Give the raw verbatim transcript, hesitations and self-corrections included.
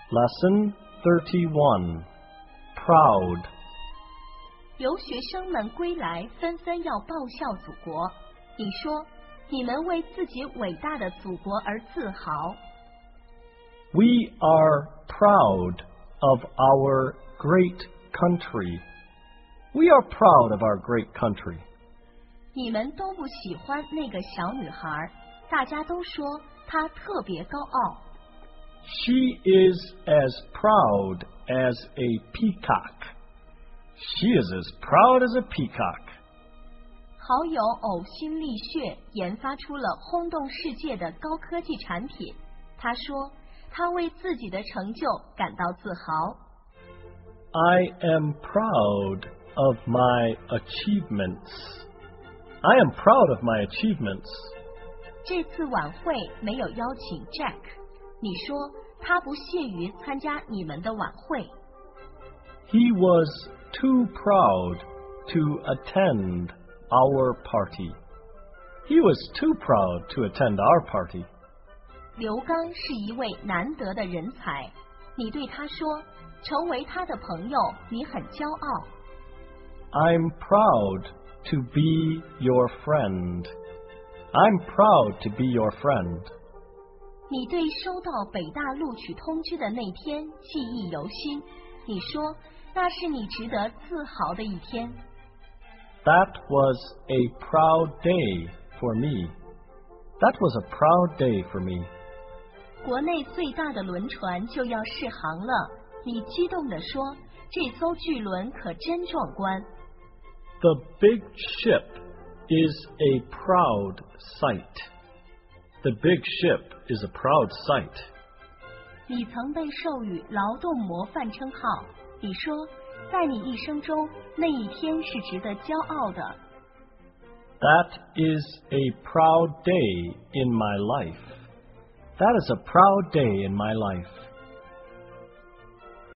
Lesson thirty-one. Proud. 留学生们归来，纷纷要报效祖国。你说，你们为自己伟大的祖国而自豪。 We are proud of our great country. We are proud of our great country. 你们都不喜欢那个小女孩，大家都说她特别高傲。 She is as proud as a peacock. She is as proud as a peacock. 好友呕心沥血研发出了轰动世界的高科技产品。他说，他为自己的成就感到自豪。 I am proud of my achievements. I am proud of my achievements. 这次晚会没有邀请 Jack， 你说他不屑于参加你们的晚会。 He was too proud to attend our party. He was too proud to attend our party. 刘刚是一位难得的人才，你对他说，成为他的朋友，你很骄傲。 I'm proud to be your friend. I'm proud to be your friend. 你对收到北大录取通知的那天记忆犹新，你说那是你值得自豪的一天。 That was a proud day for me. That was a proud day for me. 国内最大的轮船就要试航了，你激动地说，这艘巨轮可真壮观。 The big ship is a proud sight. The big ship is a proud sight. 你曾被授予劳动模范称号，你说，在你一生中，那一天是值得骄傲的。 That is a proud day in my life. That is a proud day in my life.